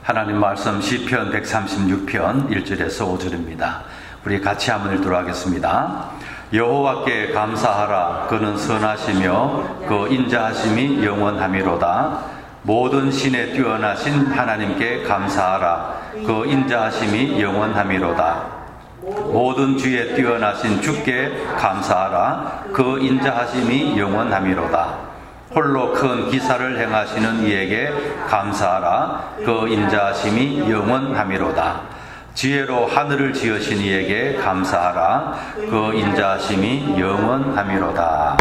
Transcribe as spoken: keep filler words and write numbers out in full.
하나님 말씀 시편 백삼십육 편 일 절에서 오 절입니다. 우리 같이 한번 읽도록 하겠습니다. 여호와께 감사하라. 그는 선하시며 그 인자하심이 영원하미로다. 모든 신에 뛰어나신 하나님께 감사하라. 그 인자하심이 영원하미로다. 모든 주에 뛰어나신 주께 감사하라. 그 인자하심이 영원하미로다. 홀로 큰 기사를 행하시는 이에게 감사하라. 그 인자하심이 영원하미로다. 지혜로 하늘을 지으신 이에게 감사하라. 그 인자하심이 영원하미로다.